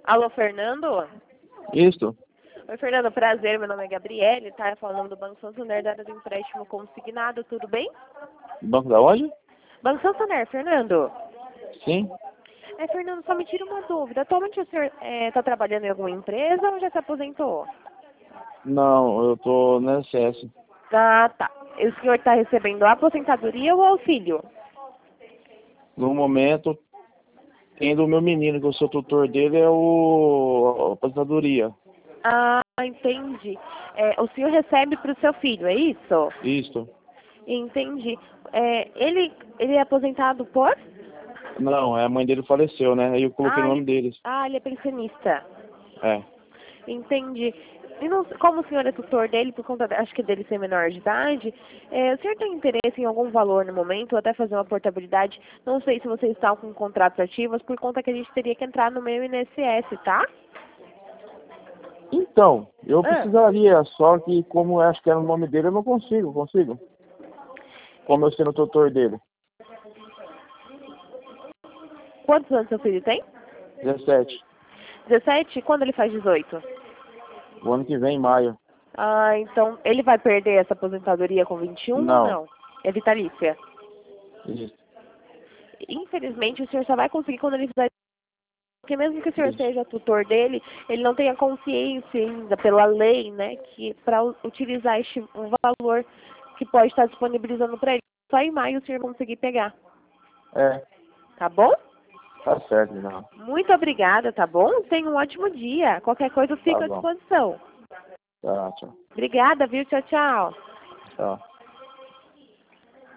Alô, Fernando? Isso. Oi, Fernando, prazer. Meu nome é Gabriele, tá? Eu falo do Banco Santander, da área do empréstimo consignado, tudo bem? Banco da onde? Banco Santander, Fernando. Sim. Fernando, só me tira uma dúvida. Atualmente o senhor está trabalhando em alguma empresa ou já se aposentou? Não, eu tô no SS. Ah, tá. E o senhor está recebendo a aposentadoria ou auxílio? No momento, tendo o meu menino, que eu sou tutor dele, é a aposentadoria. Ah, entendi. O senhor recebe para o seu filho, é isso? Isso. Entendi. Ele é aposentado por? Não, a mãe dele faleceu, né? Aí eu coloquei o nome deles. Ele é pensionista. É. Entendi. E não, como o senhor é tutor dele, por conta, acho que dele ser menor de idade, o senhor tem interesse em algum valor no momento, ou até fazer uma portabilidade? Não sei se vocês estão com contratos ativos, por conta que a gente teria que entrar no meu INSS, tá? Então, eu precisaria, só que como eu acho que era o nome dele, eu não consigo. Como eu sendo tutor dele. Quantos anos seu filho tem? 17. 17? Quando ele faz 18? O ano que vem, em maio. Ah, então ele vai perder essa aposentadoria com 21 ou Não. não? É vitalícia. Isso. Infelizmente, o senhor só vai conseguir quando ele fizer. Porque mesmo que o senhor Isso. seja tutor dele, ele não tem a consciência ainda, pela lei, né, que para utilizar um valor que pode estar disponibilizando para ele. Só em maio o senhor conseguir pegar. É. Tá bom? Tá certo, não. Muito obrigada, tá bom? Tenha um ótimo dia. Qualquer coisa eu fico Tá à bom. disposição. Tá, tchau. Obrigada, viu? Tchau, tchau. Tchau.